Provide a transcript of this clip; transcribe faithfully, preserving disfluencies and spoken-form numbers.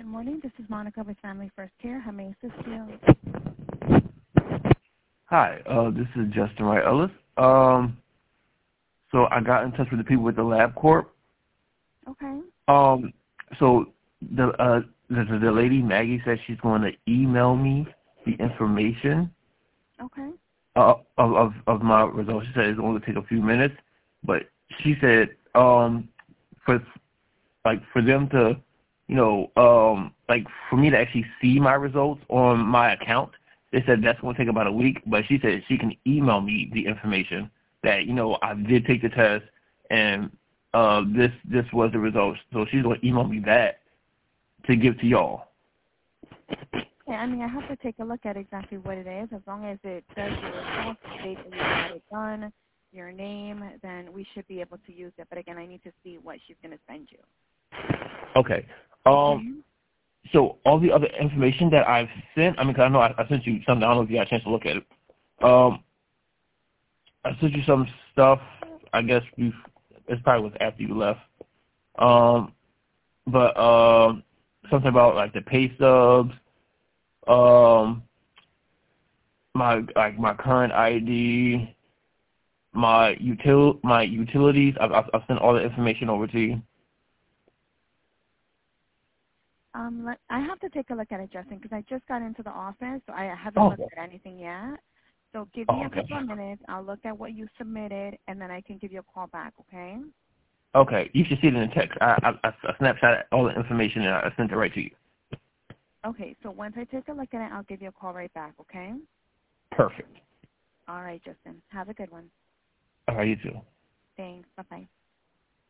Good morning. This is Monica with Family First Care. How may I assist you? Hi, uh, this is Justin Wright Ellis. Um, so I got in touch with the people with the LabCorp. Okay. Um, so the uh the, the lady Maggie said she's going to email me the information Okay. uh, of of of my results. She said it's only take a few minutes, but she said um for like for them to you know um like for me to actually see my results on my account. They said that's going to take about a week, but she said she can email me the information that, you know, I did take the test and uh, this this was the results. So she's going to email me that to give to y'all. Yeah, I mean, I have to take a look at exactly what it is. As long as it does your results, the date that you had it done, your name, then we should be able to use it. But again, I need to see what she's going to send you. Okay. Um. Okay. So all the other information that I've sent, I mean, 'cause I know I, I sent you something. I don't know if you got a chance to look at it. Um. I sent you some stuff. I guess we it's probably was after you left. Um. But um, something about like the pay stubs. Um. My like my current I D. My util my utilities. I've I've I've sent all the information over to you. Um, let, I have to take a look at it, Justin, because I just got into the office, so I haven't Oh. looked at anything yet. So give me Oh. a Okay. couple of minutes. I'll look at what you submitted, and then I can give you a call back, okay? Okay. You should see it in the text. I I, I snapshot all the information and I sent it right to you. Okay, so once I take a look at it, I'll give you a call right back, okay? Perfect. All right, Justin. Have a good one. All right. You too. Thanks. Bye-bye.